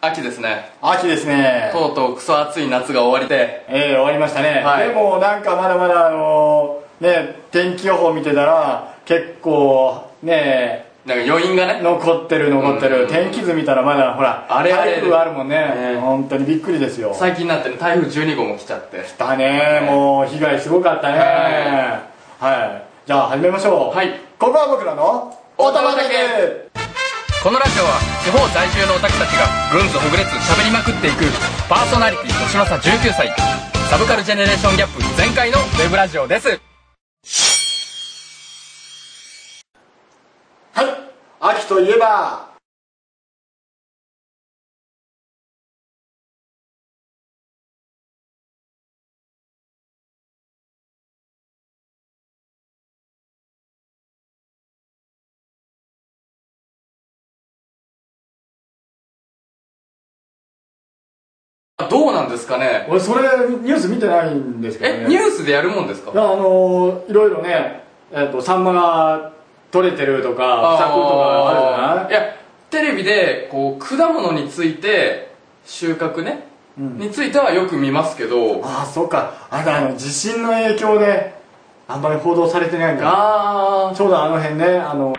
秋ですね。 秋ですね。 とうとうクソ暑い夏が終わりで。 終わりましたね。 はいでもなんかまだまだ天気予報見てたら結構ねなんか余韻がね。 残ってる。天気図見たらまだほらあれ台風あるもんね。本当にびっくりですよ。 最近になってね、台風12号も来ちゃって。 だね、もう被害すごかったね。はい。じゃあ始めましょう。 はい。 ここは僕らのおたまだけ。 このラジオは地方在住のオタクたちがぐんずほぐれつ喋りまくっていくパーソナリティ年の差19歳サブカルジェネレーションギャップ全開のウェブラジオです。 はい。秋といえばどうなんですかね。 俺それニュース見てないんですけどね。 ニュースでやるもんですか。 いろいろね、サンマが取れてるとか不作とかあるじゃない。 いや、テレビでこう果物について収穫ね、についてはよく見ますけど。 ああ、そうか。地震の影響であんまり報道されてないんだ。ちょうどあの辺ね、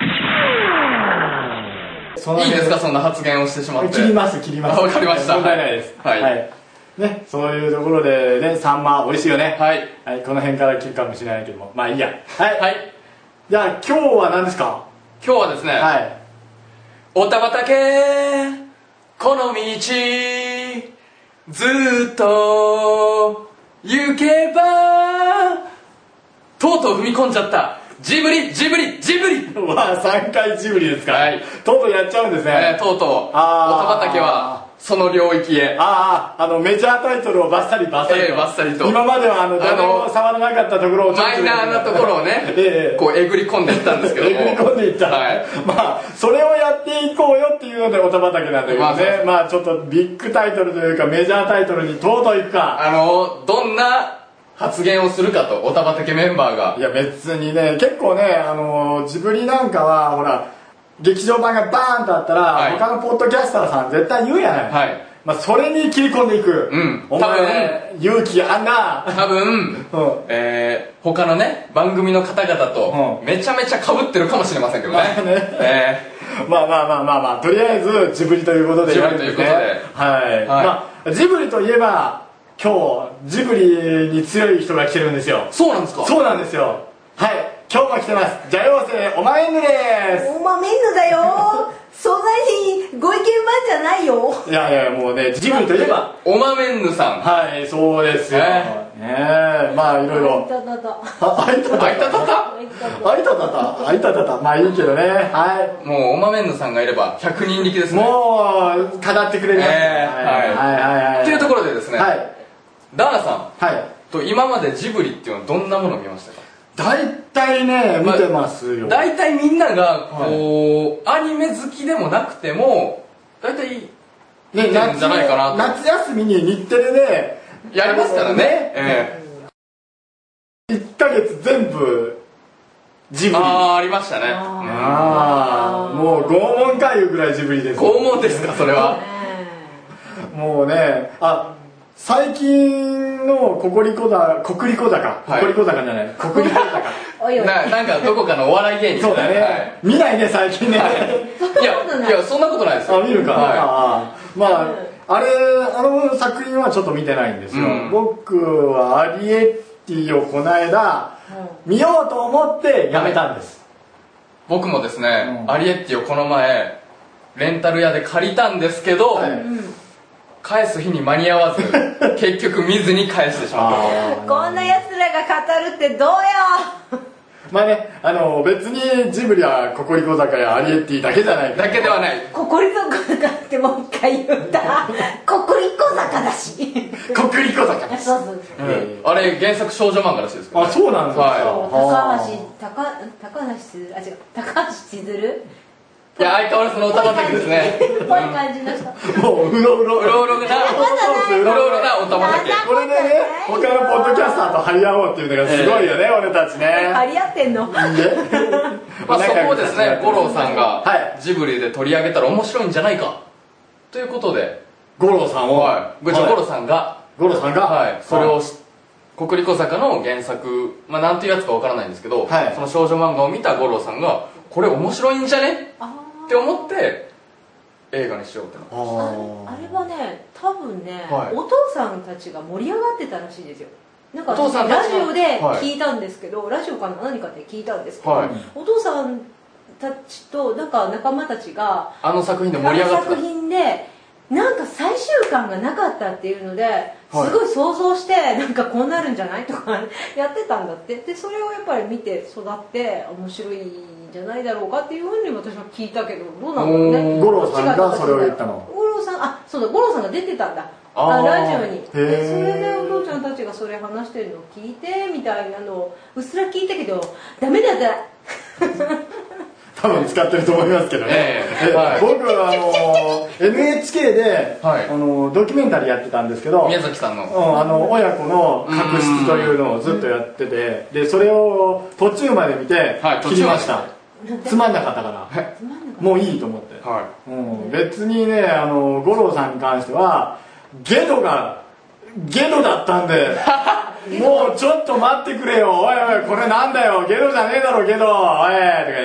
いいですか、そんな発言をしてしまって。 切ります。 わかりました。 問題ないです。はい。ね、そういうところでね、サンマ美味しいよね。はい。この辺から切るかもしれないけども、まあいいや。はい。じゃあ今日は何ですか。 今日はですね、おたまたけこの道ずっと行けばとうとう踏み込んじゃったジブリわあ、3回ジブリですか。とうとうやっちゃうんですね。 とうとうおたまたけはその領域へ。 メジャータイトルをバッサリと。今までは誰も触らなかったところをマイナーなところをね、こうえぐり込んでいったんですけども。まあそれをやっていこうよっていうのでおたまたけなんだけどね。まあちょっとビッグタイトルというかメジャータイトルにとうとういくか。 どんな発言をするかと、おたまたけメンバーが。 いや別にね、結構ね、ジブリなんかはほら劇場版がバーンとあったら、他のポッドキャスターさん絶対言うやない。まあそれに切り込んでいく。お前勇気あんな。 多分他のね番組の方々とめちゃめちゃ被ってるかもしれませんけどね。 まあとりあえずジブリということでやるんですね。まあジブリといえば今日ジブリに強い人が来てるんですよ。 そうなんですか。 そうなんですよ。はい、今日も来てます。ジャヨウセイオマメンヌです。 オマメンヌだよ。そんなにご意見番じゃないよ。 いやもうね、ジブリといえばオマメンヌさん。 はい、そうですよ。まあいろいろ。あいたたた。まあいいけどね。はい。 もうオマメンヌさんがいれば100人力ですね。 もう語ってくれるやつ。 っていうところでですね。ダーナさんと今までジブリっていうのはどんなものを見ましたか。 大体ね、見てますよ。 大体みんながこうアニメ好きでもなくても大体見てるんじゃないかなと。 夏休みに日テレでやりますからね。 1ヶ月全部ジブリ。 ありましたね。 もう拷問かいうぐらいジブリです。 拷問ですか、それは。 もうね、最近のココリコ坂なんかどこかのお笑い芸人。 そうだね。見ないね最近ね。 いやそんなことないですよ。 見るか。まああの作品はちょっと見てないんですよ。僕はアリエッティをこの間見ようと思ってやめたんです。 僕もですね、アリエッティをこの前レンタル屋で借りたんですけど、返す日に間に合わず結局見ずに返してしまった。 こんな奴らが語るってどうよ。 まあね、別にジブリはココリコ坂やアリエッティだけじゃない。 だけではない。 ココリコ坂ってもう一回言った。ココリコ坂だし。 ココリコ坂。 そうあれ原作少女漫画らしいですけどね。 そうなんですか。 高橋千鶴。 いや、相変わらずのおたまたけですね。 ぽい感じの人。 もううろうろなおたまたけ。 これでね、他のポッドキャスターと張り合おうっていうのがすごいよね、俺たちね。 張り合ってんの。 そこをですね、五郎さんがジブリで取り上げたら面白いんじゃないかということで五郎さんを、 五郎さんがそれをコクリコ坂の原作、なんていうやつかわからないんですけど、その少女漫画を見た五郎さんがこれ面白いんじゃねって思って映画にしようってなったあれはね、多分ね、お父さんたちが盛り上がってたらしいですよ。なんかラジオで聞いたんですけど、ラジオか何かで聞いたんですけど、お父さんたちとなんか仲間たちがあの作品で盛り上がってた。 作品でなんか最終感がなかったっていうのですごい想像してなんかこうなるんじゃないとかやってたんだって。でそれをやっぱり見て育って面白いんじゃないだろうかっていうふうに私は聞いたけど、どうなんだろうね。 五郎さんがそれを言ったの。 五郎さん、そうだ、五郎さんが出てたんだ、ラジオに。でそれでお父ちゃんたちがそれ話してるのを聞いてみたいなのをうっすら聞いたけどダメだった多分使ってると思いますけどね、僕はNHK で、ドキュメンタリーやってたんですけど、 宮崎さんの、 親子の確執というのをずっとやってて、でそれを途中まで見て切りました。つまんなかったからもういいと思って、別にね、五郎さんに関してはゲドだったんでもうちょっと待ってくれよ、おいおいこれなんだよ、ゲドじゃねえだろゲド、おいとか言って、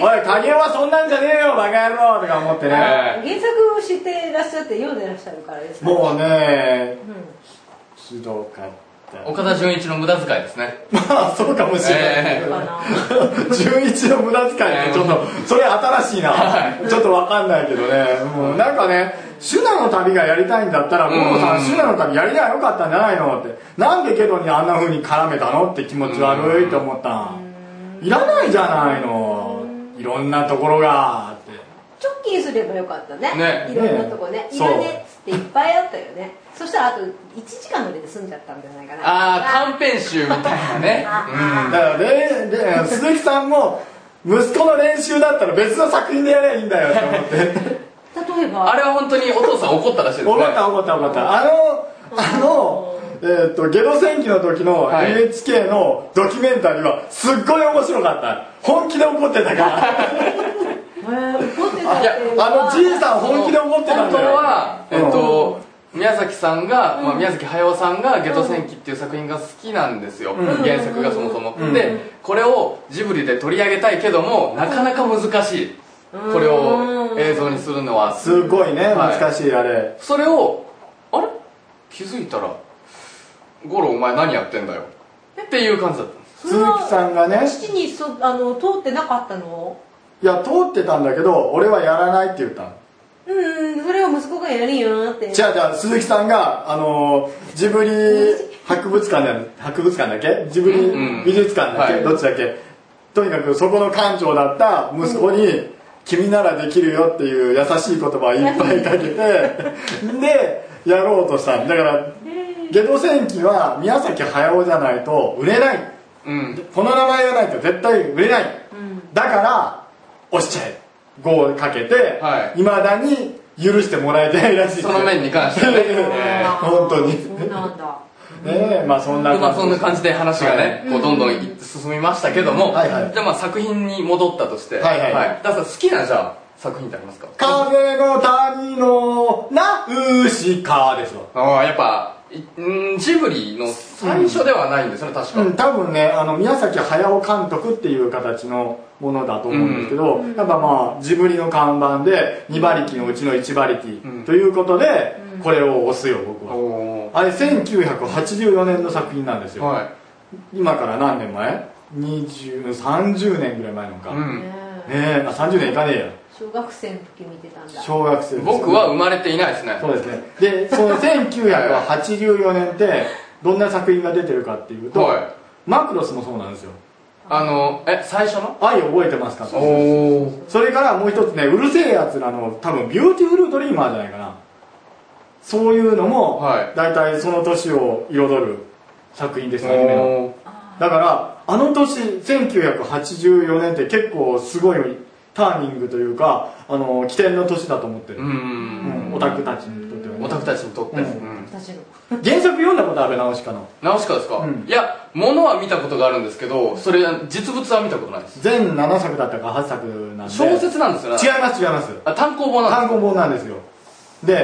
おい影山はそんなんじゃねえよバカ野郎とか思ってね、 原作を知っていらっしゃって読んでらっしゃるからですか。 もうね、ひどかった。 岡田准一の無駄遣いですね。 まあそうかもしれないけど、准一の無駄遣いってちょっとそれ新しいな、ちょっと分かんないけどね、もうなんかね、シュナの旅がやりたいんだったら、五郎さんシュナの旅やりゃよかったんじゃないのって、なんでゲドにあんな風に絡めたのって気持ち悪いって思ったん。いらないじゃないの、いろんなところがって。 直近すればよかったね、いろんなとこね、いらねっつっていっぱいあったよね。そしたらあと1時間ぐらいで済んじゃったんじゃないかな。 短編集みたいなね。 だからね、鈴木さんも息子の練習だったら別の作品でやればいいんだよって思って例えばあれは本当にお父さん怒ったらしいですね。 怒ったゲド戦記の時の NHK のドキュメンタリーはすっごい面白かった。本気で怒ってたから怒ってたっていうのは、じいさん本気で怒ってたんだよ。 本当は宮崎さんが、宮崎駿さんがゲド戦記っていう作品が好きなんですよ、原作がそもそも、でこれをジブリで取り上げたいけどもなかなか難しい、これを映像にするのはすごいね、難しい。あれそれを気づいたら五郎お前何やってんだよっていう感じだったんです。 鈴木さんがね、 父に通ってなかったの？ いや通ってたんだけど俺はやらないって言ったの。 それを息子がやるよって。 じゃあ鈴木さんがジブリ博物館だっけ、ジブリ美術館だっけ、どっちだっけ、とにかくそこの館長だった息子に君ならできるよっていう優しい言葉をいっぱいかけてでやろうとしたんだから。ゲド戦記は宮崎駿じゃないと売れない、この名前がないと絶対売れない、だから押しちゃえ5をかけていまだに許してもらえてないらしい。 その面に関してはね本当にそうなんだそんな感じで話がね、こうどんどん進みましたけども、じゃあ作品に戻ったとして、だから好きなじゃあ作品ってありますか？ 風の谷のナウシカですよ。 やっぱジブリの最初ではないんですよね、確か。 多分ね、宮崎駿監督っていう形のものだと思うんですけど、やっぱジブリの看板で2馬力のうちの1馬力ということでこれを押すよ僕は。あれ1984年の作品なんですよ、今から何年前？30年ぐらい前のか、30年いかねえや。 小学生の時見てたんだ。 小学生。 僕は生まれていないですね。 そうですね。でその1984年ってどんな作品が出てるかっていうと、マクロスもそうなんですよ。 最初の愛覚えてますか？それからもう一つね、うるせえやつらの多分ビューティフルドリーマーじゃないかな、そういうのも大体その年を彩る作品です、アニメの。だからあの年1984年って結構すごいターニングというか起点の年だと思ってる、オタクたちにとってはね。 オタクたちにとって、 原作読んだことある？ナウシカの。 ナウシカですか？いや、ものは見たことがあるんですけど、それ実物は見たことないです。 全7作だったか8作なんで。 小説なんですよね。 違います。 単行本なんです。 単行本なんですよ。で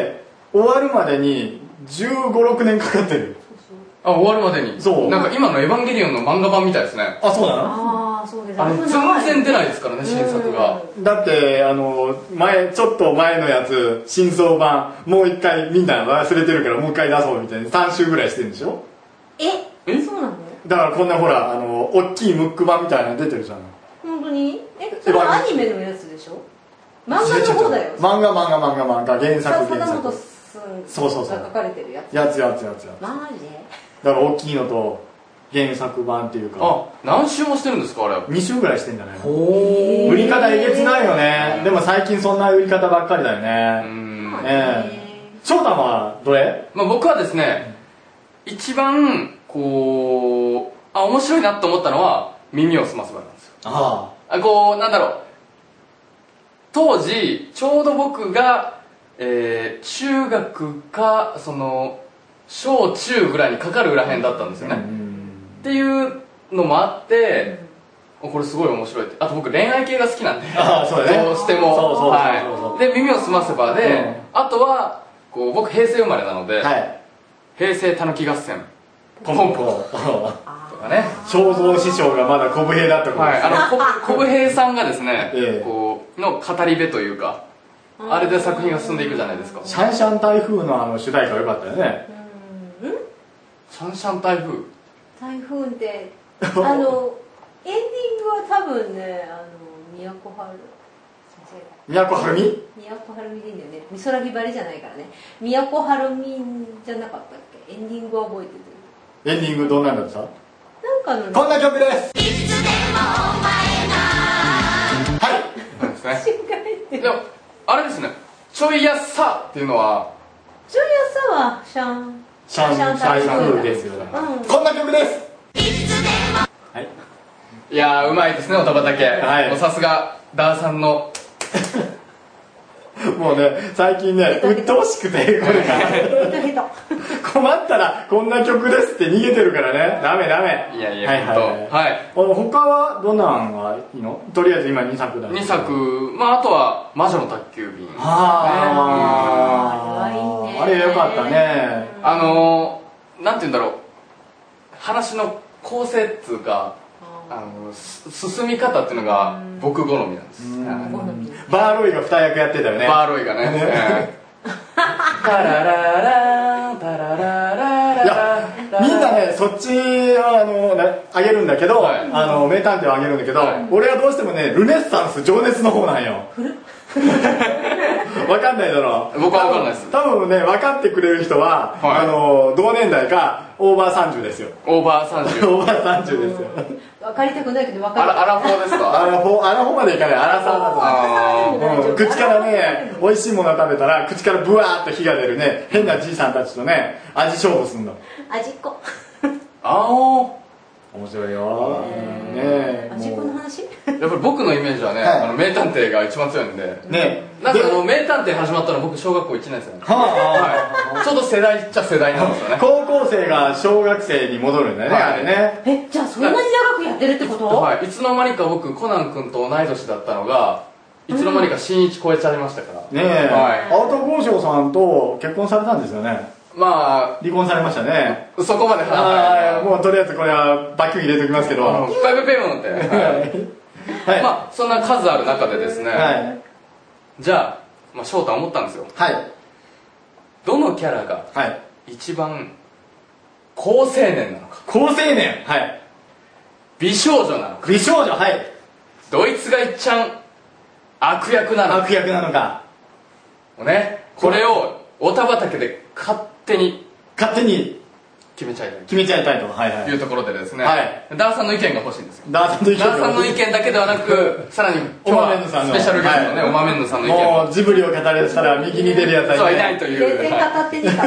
終わるまでに15、6年かかってる。 あ、終わるまでに。 そう。 なんか今のエヴァンゲリオンの漫画版みたいですね。 あ、そうなの？ ああ、そうです。 全然出ないですからね、新作が。 だってちょっと前のやつ新装版もう一回みんな忘れてるからもう一回出そうみたいな3週ぐらいしてるんでしょ？ そうなの？ だからこんなほら大きいムック版みたいなの出てるじゃん。 本当に？それはアニメのやつでしょ？漫画の方だよ。 漫画原作。 貞本さんが書かれてるやつ。 やつ。 マジ？ だから大きいのと原作版っていうか。 あ、何週もしてるんですかあれ。 2週ぐらいしてんじゃないの？売り方えげつないよね。でも最近そんな売り方ばっかりだよね。翔太はどれ？ 僕はですね、一番面白いなと思ったのは耳をすませばなんですよ。なんだろう、当時ちょうど僕が、中学か小中ぐらいにかかる裏辺だったんですよね。っていうのもあって、これすごい面白いって。あと僕恋愛系が好きなんで、 そうだね、 どうしても。で耳をすませばで、あとは僕平成生まれなので、平成たぬき合戦ポンポンとかね、 正蔵師匠がまだ小武平だった頃です。 小武平さんがですね、の語り部というか、あれで作品が進んでいくじゃないですか。 シャンシャン台風の主題歌良かったよね。 シャンシャン台風ってエンディングは多分ね、都はるみでいいんだよね。美空ひばりじゃないからね。都はるみじゃなかったっけ？エンディングは覚えてる。 エンディングどんなんだった？ なんかのこんな曲です。 いつでもお前が。 はい。 そうですね。でもあれですね、ちょいやっさっていうのは、 ちょいやっさはシャン台風ですよ。こんな曲です。はい。 いやーうまいですね、おたばたけ。もうさすがダーさんの。 もうね、最近ね、鬱陶しくて、これが困ったらこんな曲ですって逃げてるからね。ダメ。 いやいや、はい。 他はどんなんがいいの？とりあえず今2作だ。 2作、あとは魔女の宅急便。 あれよかったね。 なんて言うんだろう、話の構成っつうか、進み方っていうのが僕好みなんです。 バーロイが2役やってたよね。 バーロイがね。タラララタララララ。 みんなね、そっちあげるんだけど、名探偵をあげるんだけど、俺はどうしてもね、ルネッサンス情熱の方なんよ。わかんないだろう。 僕はわかんないです。 多分ね、分かってくれる人は、同年代かオーバー30ですよ。 オーバー30。 オーバー30ですよ。 分かりたくないけど分かる。 アラフォーですか？ アラフォーまでいかない。アラサーだと。口からね、美味しいものを食べたら口からブワーッと火が出るね、変なじいさんたちとね、味勝負すんの。 味っ子。 面白いよ。 味っ子の話？ やっぱり僕のイメージはね、名探偵が一番強いんで。なんか名探偵始まったの僕小学校1年生なんです。ちょうど世代っちゃ世代なんですよね。 高校生が小学生に戻るんだよね、あれね。 じゃあそんなに長くやってるってこと？ はい。いつの間にか僕コナン君と同い年だったのが、いつの間にか新一超えちゃいましたから。 青戸剛昌さんと結婚されたんですよね。離婚されましたね。 そこまで話もうとりあえずこれはバッキュン入れときますけど、 バイブペイモンってそんな数ある中でですね、じゃあ翔太思ったんですよ。どのキャラが一番好青年なのか。 好青年、 美少女なのか。 美少女、 どいつがいっちゃん悪役なのか。 ね、これをおたばたけで勝手に決めちゃいたいというところでですね、ダーさんの意見が欲しいんですよ。 ダーさんの意見だけではなく、さらに今日はスペシャルゲストのね、おまめんぬさんの意見も。 もうジブリを語れたら右に出るやつはいないという。 全然語ってねえから。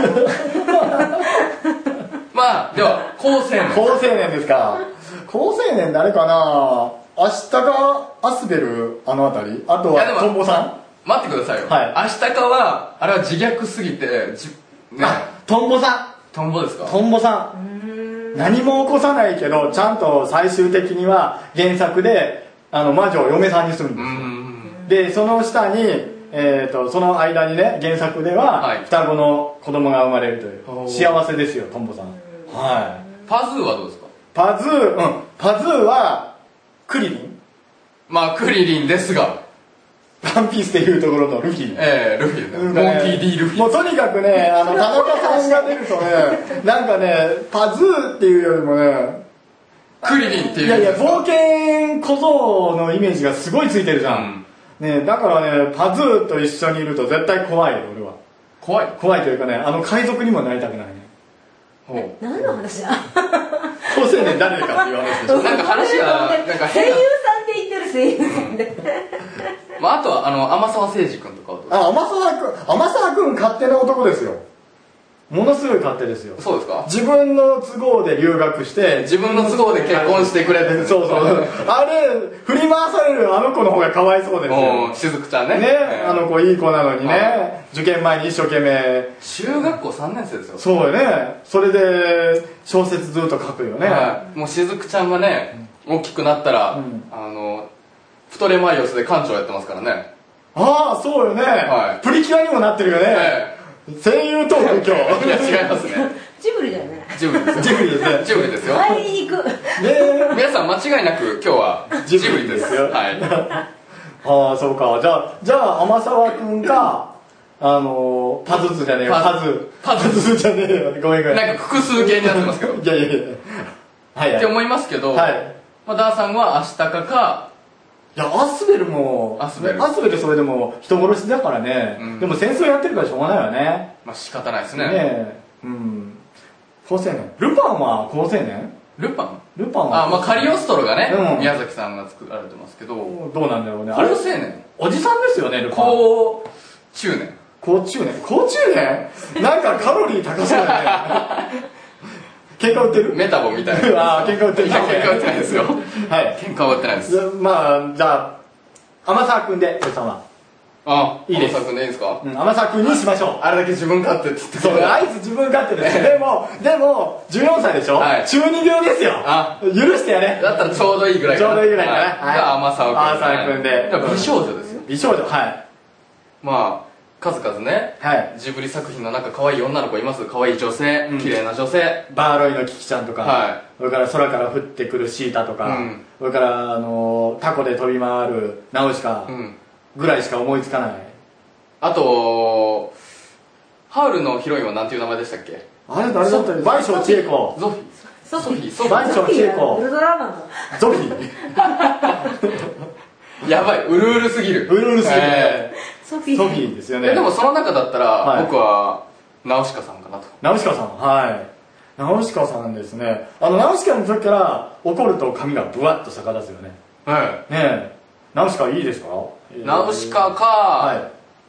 では好青年ですか。好青年誰かな。明日がアスベルあたり、あとはトンボさん。 待ってくださいよ。明日かはあれは自虐すぎてトンボさん。 トンボですか？ トンボさん。何も起こさないけど、ちゃんと最終的には原作で魔女を嫁さんにするんですよ。でその下にその間にね原作では双子の子供が生まれるという幸せですよトンボさん。はい。 パズーはどうですか？ パズーはクリリン。 まあクリリンですが、 ワンピースでいうところのルフィ。 ルフィ、モンキー D ルフィ。 もうとにかくね、田中さんが出るとね、なんかね、パズーっていうよりもね、 クリリンっていう。 いやいや、冒険小僧のイメージがすごいついてるじゃん。ね、だからね、パズーと一緒にいると絶対怖いよ、俺は。怖いというかね、海賊にもなりたくないね。 何の話だ？ 高青年誰かっていう話でしょ。 なんか話が、なんか声優さんで言ってる声優さんで。 まああとは天沢誠司君とかは天沢君勝手な男ですよ。ものすごい勝手ですよ。 そうですか？ 自分の都合で留学して自分の都合で結婚してくれて、 そうあれ振り回されるあの子の方がかわいそうですよ。 しずくちゃんね。 あの子いい子なのにね、受験前に一生懸命。 中学校3年生ですよ。 そうよね。それで小説ずっと書くよね。 もうしずくちゃんがね大きくなったら太れマイオスで館長やってますからね。 ああそうよね。プリキュアにもなってるよね。声優トーク今日。 いや違いますね。 ジブリだよね。 ジブリです。ジブリですね。ジブリですよ。 会いに行く。 皆さん間違いなく今日はジブリですよ。はい。 ああそうか。じゃあ天沢くんがパズズじゃねえよ。パズズじゃねえよ。ごめん。 なんか複数形になってますけど。 いや。はいって思いますけど、ダーさんはアシタカか。 いやアスベルもアスベルそれでも人殺しだからね。でも戦争やってるからしょうがないよね。 まあ仕方ないですね。 高青年。ルパンは高青年？ ルパンはまあカリオストロがね、宮崎さんが作られてますけど、 どうなんだろうね。 高青年おじさんですよね。ルパン高中年なんかカロリー高そうだね。喧嘩売ってる？ メタボみたいな。 喧嘩売ってる。 いや喧嘩売ってないですよ。 はい。 喧嘩は売ってないです。 まあじゃあ天沢くんでおじさんは。いいです。 天沢くんでいいですか？ 天沢くんにしましょう。 あれだけ自分勝手って言って。 そうあいつ自分勝手です。でも14歳でしょ。中二病ですよ。許してやれ。 だったらちょうどいいぐらいかな。 じゃあ天沢くんで。美少女ですよ。 美少女。はい。 まあ数々ね、ジブリ作品の中可愛い女の子います。可愛い女性、綺麗な女性、 バーロイのキキちゃんとか、それから空から降ってくるシータとか、それからタコで飛び回るナウシカぐらいしか思いつかない。 あとハウルのヒロインは何ていう名前でしたっけ？ あれ誰だったっけ？倍賞千恵子。 ゾフィ倍賞千恵子。 ウルトラマンだ。 ゾフィやばい、うるうるすぎる。 ソフィーですよね。 でもその中だったら僕はナウシカさんかなと。 ナウシカさん、ナウシカさんですね。ナウシカの時から怒ると髪がブワッと逆立つよね。ねえ、ナウシカいいですか？ ナウシカか、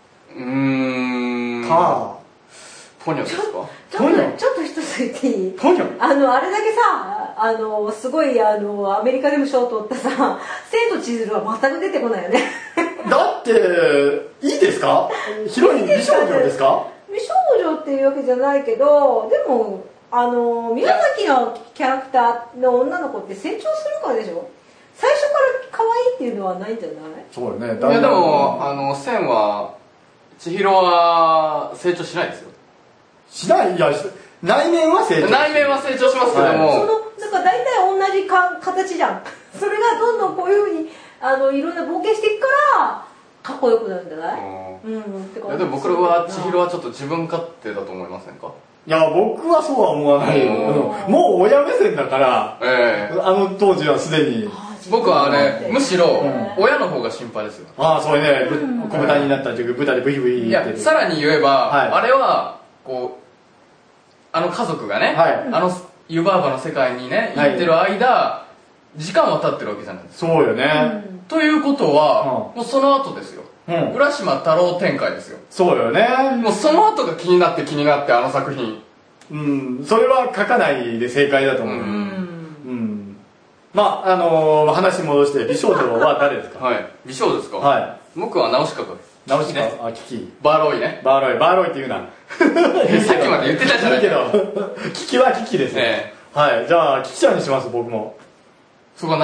ポニョですか？ ちょっと一つ言っていい？ ポニョ？ あれだけさ、すごいアメリカでも賞を取ったさ、千と千鶴は全く出てこないよね。 だっていいですか？ヒロイン美少女ですか？ 美少女っていうわけじゃないけど、でも宮崎のキャラクターの女の子って成長するからでしょ。最初から可愛いっていうのはないんじゃない？ そうよね。 いやでも千は千尋は成長しないですよ。 しない。いや内面は成長しますけども、 だから大体同じ形じゃん。それがどんどんこういうふうにいろんな冒険していくからかっこよくなるんじゃない？ でも僕は千尋はちょっと自分勝手だと思いませんか？ いや僕はそうは思わないよ。もう親目線だから、当時はすでに僕はむしろ親の方が心配ですよ。 そうね、小豚になった時豚でブイブイって。 さらに言えば、あれはこう家族がね、湯婆婆の世界にね行ってる間、時間は経ってるわけじゃないですか。 そうよね。 ということは、もうその後ですよ。浦島太郎展開ですよ。 そうよね。 もうその後が気になって作品。 それは書かないで正解だと思う。まあ話戻して美少女は誰ですか？ 美少女ですか？僕はナウシカか。 ナウシカ、キキ。 バーロイね。 バーロイって言うな。 さっきまで言ってたじゃないけど。キキはキキですね。じゃあキキちゃんにします僕も。 そこはなぜ？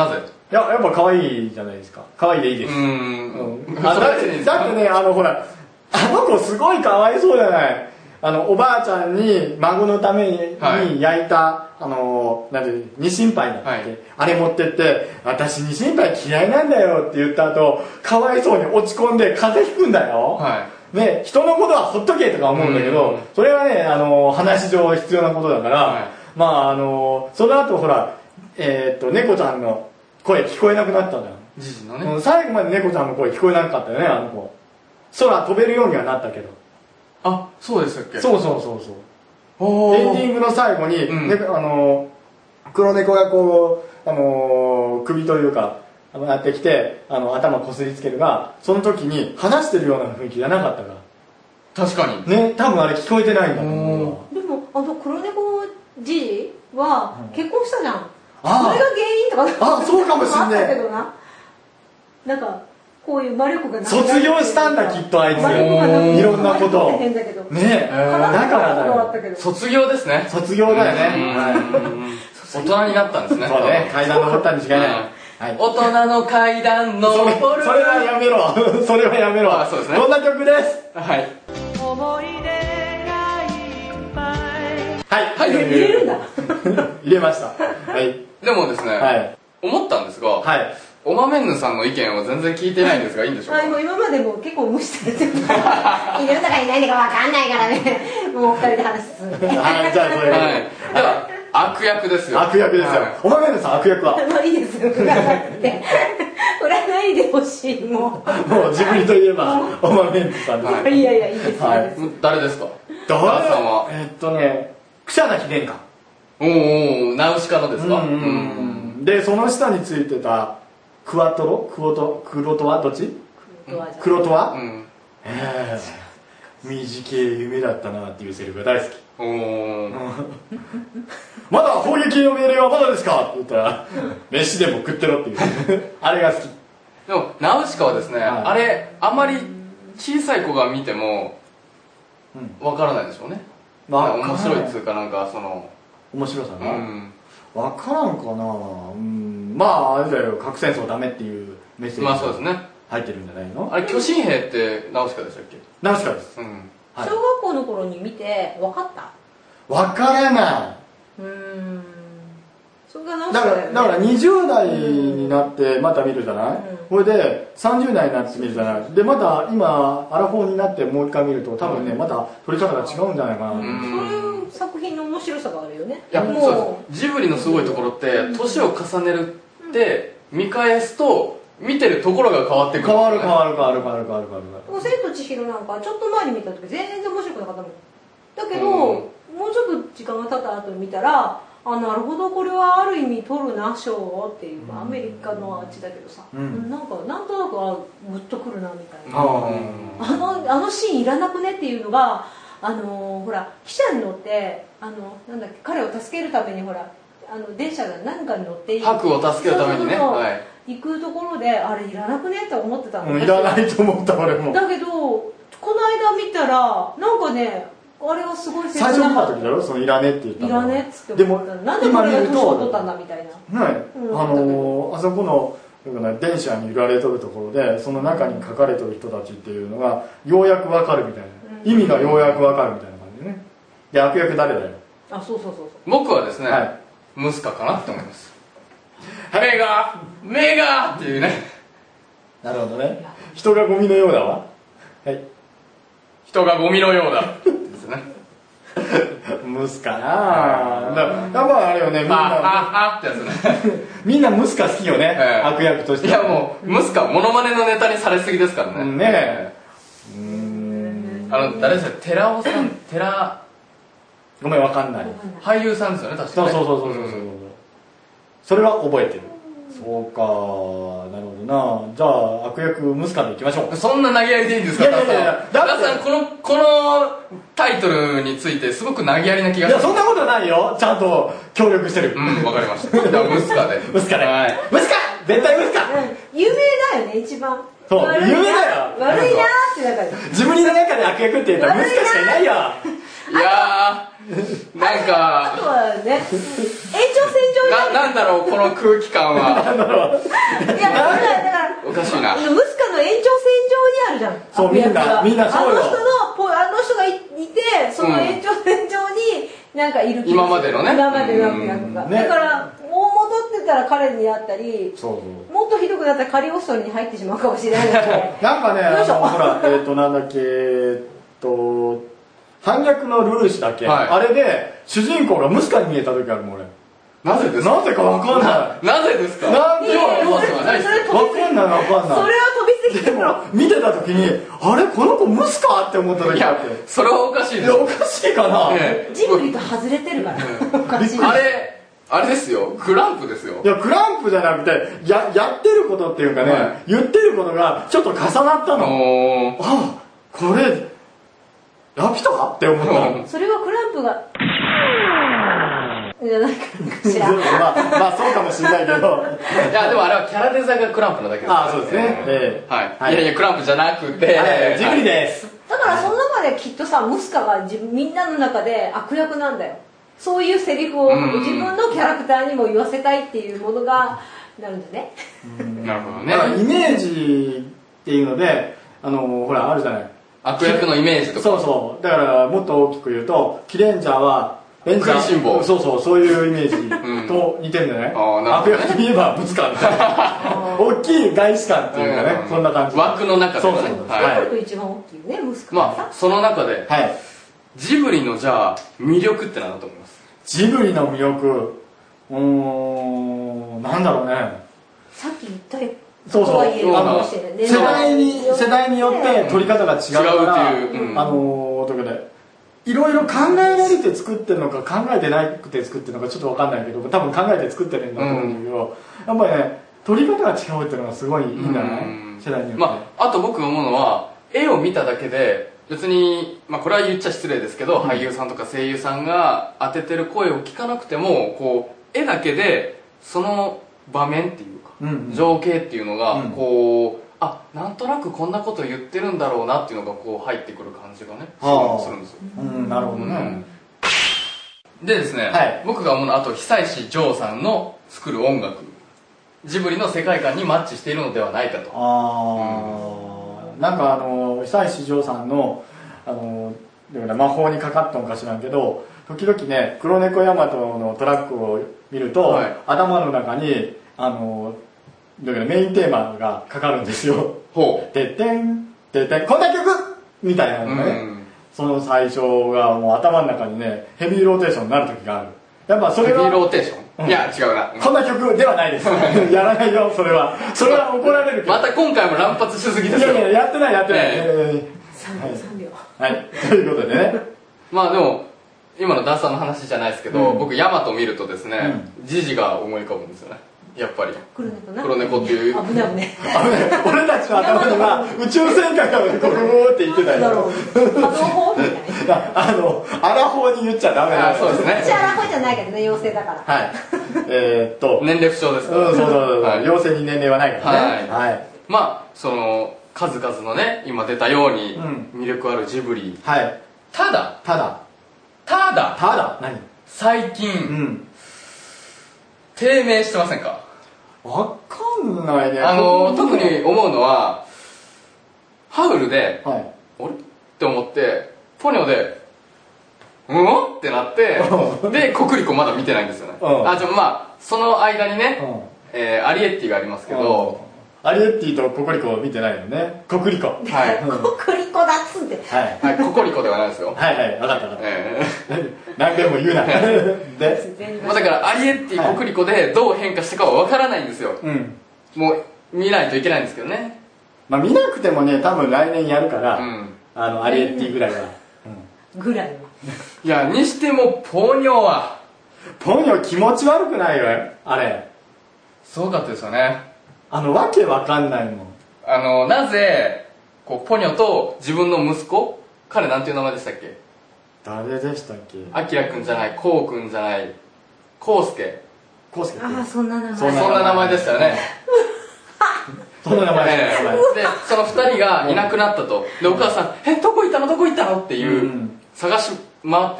やっぱ可愛いじゃないですか。可愛いでいいです。だってね、ほら、あの子すごいかわいそうじゃない。おばあちゃんに孫のために焼いた、なんて二心杯だって、あれ持ってって、私二心杯嫌いなんだよって言った後、かわいそうに落ち込んで風邪ひくんだよ。ね、人のことはほっとけとか思うんだけど、それはね、話上必要なことだから、まあその後ほら、猫ちゃんの声聞こえなくなったんだよ。 じじのね。 最後まで猫ちゃんの声聞こえなかったよね、あの子。空飛べるようにはなったけど。 あ、そうでしたっけ。 そう。エンディングの最後に、黒猫がこう、首というか、やってきて、頭こすりつけるが、その時に話してるような雰囲気じゃなかったから。 確かに。 ね、多分あれ聞こえてないんだと思う。 でも、黒猫じじは結婚したじゃん。それが原因とか。 そうかもしんねえ。なんか、こういう魔力が卒業したんだ、きっとあいつ。いろんなことを。 変だけど。 ね、だからだよ。 卒業ですね。 卒業だよね。 大人になったんですね。 そうね、階段登ったに違いない。 大人の階段登る。 それはやめろ。それはやめろ。 そうですね。 こんな曲です。 はい。 思い出がいっぱい。 はい。 入れるんだ。 入れました。はい。 でもですね、思ったんですが、おまめんぬさんの意見を全然聞いてないんですが、いいんでしょうか。 今までも結構無視されてる。いるんだかいないんだか分かんないからね。もう二人で話す。 はい、じゃあそれ。 では、悪役ですよ。 悪役ですよ。おまめんぬさん悪役は。 まあいいですよ。振らないでほしい、もう。 もうジブリといえば、おまめんぬさんです。 いや、いいです。 誰ですか。 誰さんは。草薙殿下。 ナウシカのですか。 で、その下についてたクロトワどっち？クロトワ？短い夢だったなっていうセリフが大好き。まだ攻撃の命令はまだですかって言ったら、飯でも食ってろっていうあれが好き。 でもナウシカはですね、あれあまり小さい子が見てもわからないでしょうね。面白いっつうか、なんかその面白さがわからんかな。まああれだよ、核戦争ダメっていうメッセージが入ってるんじゃないの。 あれ巨神兵ってナウシカでしたっけ。 ナウシカです。 小学校の頃に見て分かった？ 分からない。 それがナウシカだよね。 だから20代になってまた見るじゃない。これで30代になって見るじゃない。でまた今アラフォーになってもう一回見ると多分ね、また撮り方が違うんじゃないかな。 そういう作品の面白さがあるよね。 いや、そうです。ジブリのすごいところって年を重ねるって見返すと見てるところが変わってくる。 変わる。 千と千尋なんかちょっと前に見た時全然面白くなかったもん。だけどもうちょっと時間が経った後に見たら、なるほど、これはある意味取るな賞をっていう、アメリカのあっちだけどさ、なんとなくグッとくるなみたいな。あのシーンいらなくねっていうのが、ほら汽車に乗ってなんだっけ、彼を助けるためにほら電車が何かに乗っている、 白を助けるためにね、 行くところであれいらなくねって思ってたの。 いらないと思った俺も。 だけどこの間見たらなんかね、あれはすごい切なかった。 最初見た時だろ、そのいらねって言ったの。 いらねっつって思った。なんでこれが年を取ったんだみたいな。 ね、あそこの電車に揺られとるところで、その中に書かれてる人たちっていうのがようやくわかるみたいな、意味がようやくわかるみたいな感じでね。で、悪役誰だよ。 そう僕はですね、ムスカかなって思います。メガっていうね。 なるほどね。人がゴミのようだわ。はい。 人がゴミのようだですね。 ムスカなぁ。やっぱあれよね、みんな。 ってやつね。 みんなムスカ好きよね、悪役として。 いやもう、ムスカ、モノマネのネタにされすぎですからね。 ねえ。誰ですか、寺尾さん、 ごめん、わかんない。 俳優さんですよね、確かに。 そう。それは覚えてる。そうか、なるほどな。じゃあ悪役ムスカでいきましょう。 そんな投げやりでいいんですか。 いやダッさん、このタイトルについてすごく投げやりな気がします。いや、そんなことないよ、ちゃんと協力してる。 わかりました。じゃあムスカで。 ムスカ絶対ムスカ。 有名だよね、一番。 そう、有名だよ。 悪いなーってだから。 自分の中で悪役って言ったらムスカしかいないよ。 いやー、なんかあとはね、延長線上なんだろうこの空気感は。 いやだからおかしいな。 ムスカの延長線上にあるじゃん。 そうみんなそうよ。 あの人がいてその延長線上になんかいる気がする。 今までのね。 今までの悪役が。だからもう戻ってたら彼に会ったり、もっとひどくなったらカリオストリに入ってしまうかもしれないので。 なんかねほらなんだっけ反逆のルーシュだっけ、あれで主人公がムスカに見えた時あるもん俺。 なぜですか？ なぜかわかんない。 なぜですか？ なんで？ 要素がないですよ。 わかんない。 それは飛びすぎてでも見てた時にあれこの子ムスかって思った時あって。 それはおかしいです。 おかしいかな。 ジブリと外れてるから。おかしい。 あれですよ。クランプですよ。 いやクランプじゃなくてやってることっていうかね、言ってることがちょっと重なったの。あこれラピュタって思った。 それはクランプがじゃないかしら。 まあそうかもしれないけど。 いやでもあれはキャラデザがクランプなだけです。 あそうですね。 はい。いやクランプじゃなくてジブリです。 だからその中できっとさムスカがみんなの中で悪役なんだよ。そういうセリフを自分のキャラクターにも言わせたいっていうものがなるんだね。 なるほどね。 だからイメージっていうのでほらあるじゃない。 悪役のイメージとか。 そうだからもっと大きく言うとキレンジャーはレンジャー食いしん坊。 そういうイメージと似てるんだね。悪役といえばブツカみたいな大きい外視感っていうかね、そんな感じ。 枠の中でね。 それと一番大きいねムスカ。 まあその中でジブリのじゃあ魅力って何だと思います？ ジブリの魅力なんだろうね。 さっき言ったよ。 そう世代によって撮り方が違うからいろいろ考えられて作ってるのか考えてなくて作ってるのかちょっと分かんないけど多分考えて作ってるんだと思うんだけど、やっぱりね撮り方が違うっていうのがすごいいいんだね、世代によって。 あと僕が思うのは絵を見ただけで別に、これは言っちゃ失礼ですけど、俳優さんとか声優さんが当ててる声を聞かなくてもこう絵だけでその場面っていうか、情景っていうのがこうなんとなくこんなこと言ってるんだろうなっていうのがこう入ってくる感じがねするんですよ。 なるほどね。 でですね、僕が思うのはあと久石譲さんの作る音楽ジブリの世界観にマッチしているのではないかと。 なんか久石譲さんの魔法にかかったのか知らんけど時々ね黒猫ヤマトのトラックを見ると、頭の中にだからメインテーマがかかるんですよ。てってんてってんこんな曲みたいなのね、その最初がもう頭の中にねヘビーローテーションになる時がある。やっぱそれはヘビーローテーション、いや違うな、 こんな曲ではないですやらないよそれは怒られるけど。 また今回も乱発しすぎですよ。 いややってない 3秒はいということでねまあでも今のダンサーの話じゃないですけど、僕ヤマト見るとですね、ジジが思い浮かぶんですよね。やっぱり黒猫っていう危ない俺たちの頭には宇宙戦艦がゴーって言ってたよ。アラフォーに言っちゃダメだ。 そうですね。 うちアラフォーじゃないけどね妖精だから。 年齢不詳ですから。 妖精に年齢はないからね。 まあその数々のね今出たように魅力あるジブリ。ただ何最近低迷してませんか？ わかんないね。 特に思うのはハウルであれって思ってポニョでってなってでコクリコまだ見てないんですよね。じゃあまあその間にねアリエッティがありますけど、 アリエッティとココリコ見てないよね。コクリコ。 コクリコだっつって。 ココリコではないですよ。 分かった何でも言うな。 だからアリエッティ、コクリコでどう変化したかは分からないんですよ。もう見ないといけないんですけどね。 まあ見なくてもね多分来年やるからアリエッティぐらいは。 いやにしてもポニョ気持ち悪くないよあれ。 すごかったですよね。 わけわかんないもん。 なぜこうポニョと自分の息子、彼なんていう名前でしたっけ？ 誰でしたっけ？ アキラくんじゃない、コウくんじゃない、コウスケ。 そんな名前。 そんな名前でしたよね。 そんな名前でその2人がいなくなったと。でお母さんどこ行ったのっていう探し回ってる。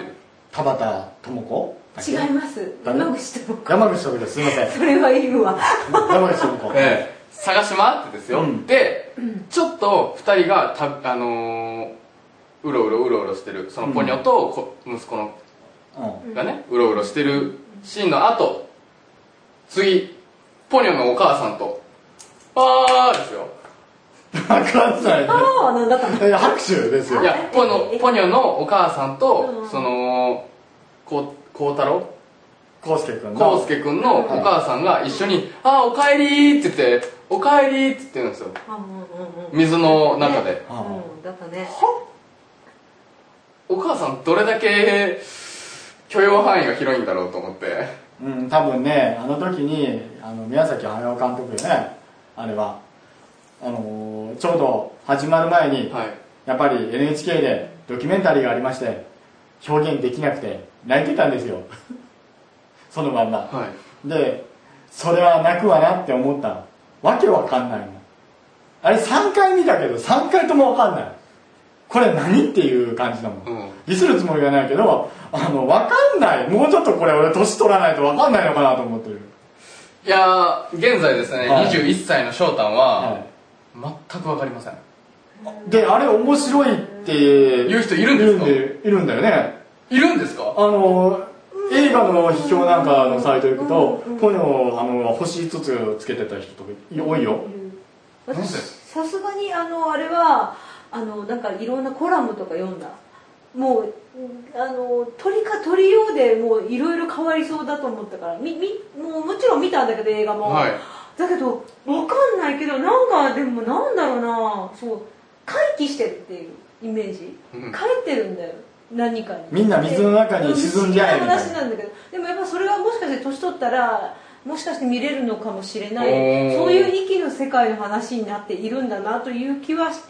田畑智子違います。山口智子。 山口智子です。すいません。 それはいるわ。 山口智子。 探し回ってですよ。で、ちょっと2人がうろうろしてるそのポニョと息子のがねうろうろしてるシーンの後、次ポニョのお母さんとあーですよ。 分かんないね。 ああ、なんだったの。 拍手ですよ。 いやポニョのお母さんとその孝太郎康介君のお母さんが一緒に「あーおかえり」って言って「おかえり」って言ってるんですよ、水の中で。 だったね。 お母さんどれだけ許容範囲が広いんだろうと思って。 多分ね、あの時に宮崎駿監督よね、あれはちょうど始まる前に、やっぱり NHK でドキュメンタリーがありまして、表現できなくて泣いてたんですよそのまんま、でそれは泣くわなって思ったの。わけわかんないの。あれ3回見たけど3回ともわかんない。これ何っていう感じだもん。ディスるつもりがないけどわかんない。もうちょっとこれ俺年取らないとわかんないのかなと思ってる。 いや現在ですね、21歳の翔太は、全くわかりません。 であれ面白いっていう人いるんですか？ いるんだよね。 いるんですか？ 映画の批評なんかのサイト行くと、ポニョ星5つつけてた人とか多いよ。 私さすがにあれはなんかいろんなコラムとか読んだ。もう鳥か鳥用でもういろいろ変わりそうだと思ったからもうもちろん見たんだけど映画も、だけど分かんないけどなんかでもなんだろうな、そう回帰してるっていうイメージ、帰ってるんだよ何かに。 みんな水の中に沈んじゃえみたいな話なんだけど、でもやっぱそれはもしかして年取ったらもしかして見れるのかもしれない、そういう息の世界の話になっているんだなという気はして、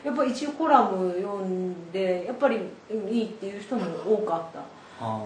やっぱり一応コラム読んでやっぱりいいっていう人も多かった。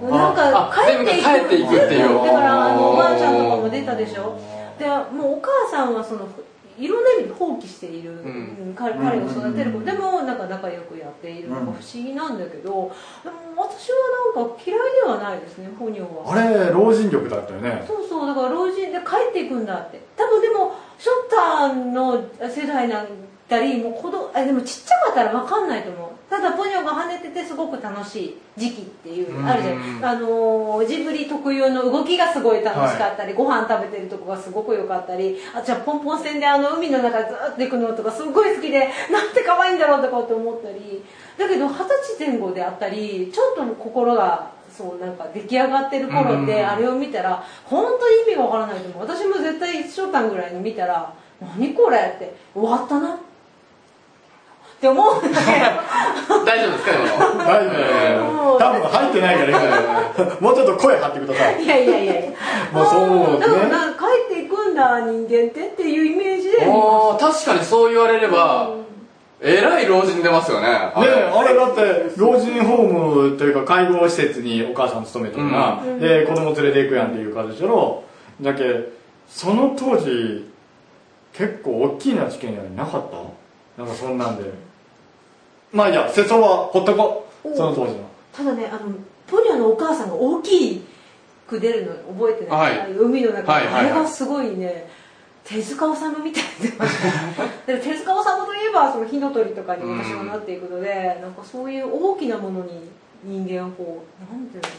なんか帰っていくっていう、だからおばあちゃんとかも出たでしょ。でもうお母さんはそのいろんな意味で放棄している、彼を育てる子でもなんか仲良くやっているのが不思議なんだけど、でも私はなんか嫌いではないですね、ポニョは。 あれ老人力だったよね。 そうだから老人で帰っていくんだって。多分でもショッターの世代なんだりもうでもちっちゃかったら分かんないと思う。ただポニョが跳ねててすごく楽しい時期っていうあるじゃん。ジブリ特有の動きがすごい楽しかったり、ご飯食べてるとこがすごく良かったり、じゃあポンポン船で海の中ずっと行くのとかすごい好きで、なんて可愛いんだろうとかって思ったり、だけど20歳前後であったりちょっと心がそうなんか出来上がってる頃ってあれを見たら本当に意味がわからないと思う。私も絶対1週間ぐらいに見たら何これって終わったなって思うんだけど大丈夫ですか今の？ 大丈夫。多分入ってないからもうちょっと声張ってください。 いやもうそうだから帰っていくんだ人間っていうイメージで。 確かにそう言われれば、えらい老人出ますよね。 あれだって老人ホームというか介護施設にお母さん勤めてるな、で子供連れて行くやんっていう感じでしょ。だけその当時結構大きな事件やなかった？なんかそんなんでまあいいや、世相はほっとこう。その当時のただねポニョのお母さんが大きく出るの覚えてない、海の中で、あれがすごいね手塚治虫みたいで手塚治虫といえばその火の鳥とかに私はなっていくので、なんかそういう大きなものに人間をこうなんていうの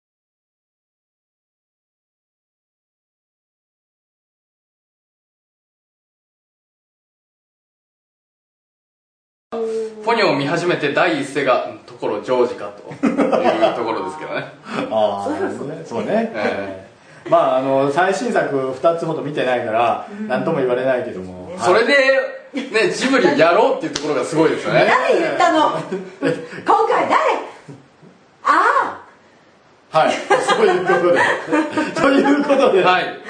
ポニョを見始めて第一声がところジョージかというところですけどね。 そうね、まあ最新作2つほど見てないから何とも言われないけども、 それでねジブリをやろうっていうところがすごいですよね。 誰言ったの今回誰？ はい、そういうことでということで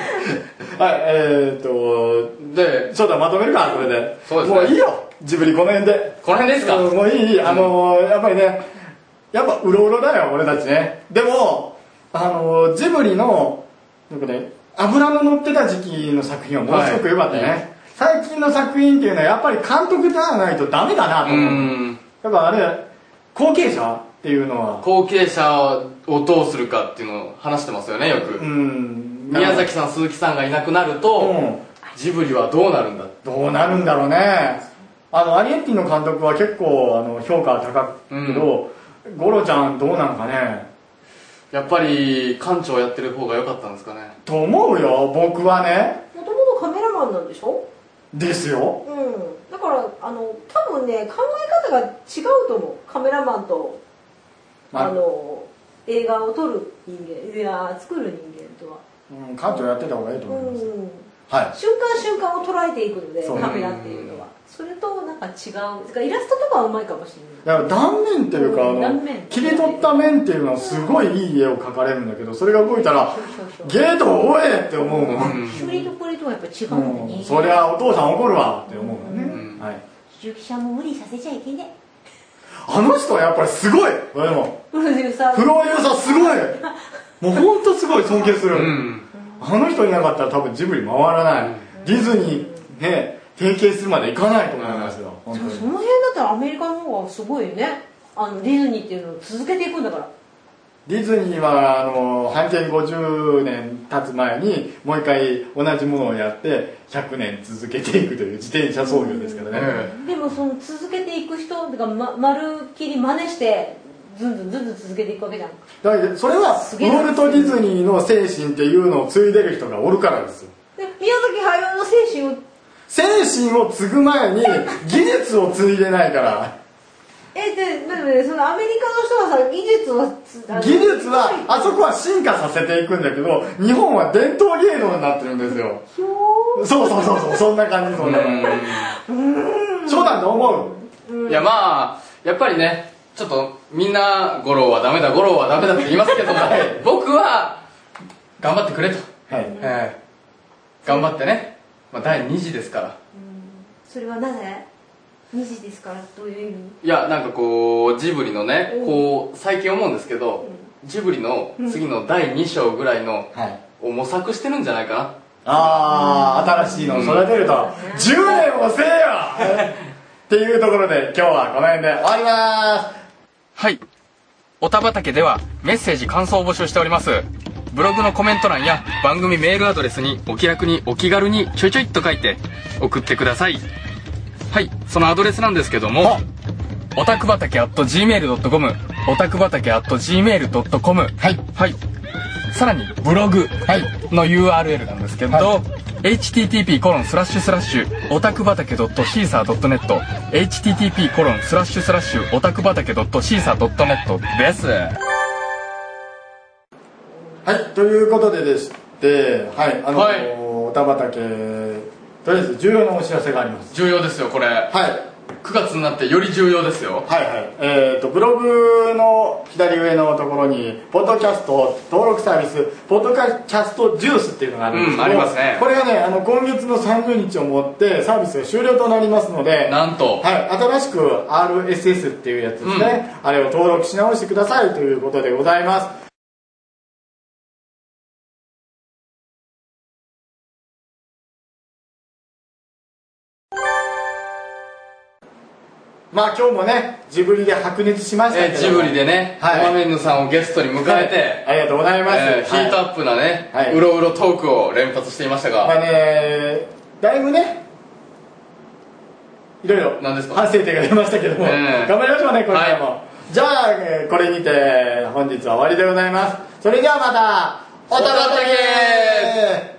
でちょっとまとめるかこれで。 そうですね、 もういいよジブリこの辺で。 この辺ですか？ もういい。やっぱりねやっぱうろうろだよ俺たちね。でもジブリのなんかね脂の乗ってた時期の作品はものすごく良かったね、最近の作品っていうのはやっぱり監督ではないとダメだなと思う。やっぱあれ後継者っていうのは後継者をどうするかっていうのを話してますよねよく。宮崎さん鈴木さんがいなくなると、ジブリはどうなるんだろうね。アリエッティの監督は結構評価は高くけど、ゴロちゃんどうなんかね。 やっぱり館長やってる方が良かったんですかね。 と思うよ、僕はね。 もともとカメラマンなんでしょ。 ですよ。 だから多分ね、考え方が違うと思う。カメラマンと映画を撮る人間、いや作る人間とは。 館長やってた方がいいと思います。 はい、瞬間瞬間を捉えていくので、カメラっていうのはそれとなんか違う。イラストとかはうまいかもしれない。 だから断面っていうか、切り取った面っていうのはすごいいい絵を描かれるんだけど、それが動いたらゲートおえって思うもん。 処理とこれとはやっぱ違うんだね。 そりゃお父さん怒るわって思うもんね。 主義者も無理させちゃいけない。 あの人はやっぱりすごい。でもプロデューサーすごい。もう本当すごい尊敬する。あの人いなかったら多分ジブリ回らない。ディズニーね、提携するまでいかないと思いますよ。 その辺だったらアメリカの方がすごいよね。ディズニーっていうのを続けていくんだから。 ディズニーは半径50年経つ前にもう一回同じものをやって100年続けていくという自転車操業ですからね。 でもその続けていく人がまるっきり真似してずんずん続けていくわけじゃん。 だからそれはウォルト・ディズニーの精神っていうのを継いでる人がおるからですよ。 で宮崎駿の精神を継ぐ前に技術を継いでないから。 でそのアメリカの人はさ、技術はあそこは進化させていくんだけど、日本は伝統芸能になってるんですよ。そうそんな感じ。そうなんと思う。いやまあやっぱりね、ちょっとみんなゴローはダメだって言いますけども、僕は頑張ってくれと。頑張ってね、第2次ですから。 それはなぜ2時ですから、どういう意味？ いや、なんかこうジブリのね、こう最近思うんですけど、ジブリの次の第2章ぐらいのを模索してるんじゃないかな。 新しいのを育てると10年もせえよっていうところで今日はこの辺で終わります。 はい、おた畑ではメッセージ感想を募集しております。ブログのコメント欄や番組メールアドレスにお気楽にお気軽にちょいっと書いて送ってください。はい、そのアドレスなんですけども、おたくばたけ @gmail.com、 おたくばたけ @gmail.com、 はい、さらにブログの URL なんですけど、http:// おたくばたけ .caesar.net、 http:// おたくばたけ .caesar.net です。 はい、ということででして、おたばたけ、とりあえず重要なお知らせがあります。 重要ですよこれ。9月になってより重要ですよ。 ブログの左上のところにポッドキャスト登録サービス、ポッドキャストジュースっていうのがあるんですけど、 ありますね。 これがね、今月の30日をもってサービスが終了となりますので、 なんと、 新しく RSS っていうやつですね、あれを登録し直してくださいということでございます。今日もね、ジブリで白熱しましたけど、 ジブリでね、マメンヌさんをゲストに迎えて、 ありがとうございます。 ヒートアップなね、うろうろトークを連発していましたが、 だいぶね、いろいろ反省点が出ましたけども、頑張りましょうね、これからも。じゃあ、これにて本日は終わりでございます。それではまた、おたばたけー。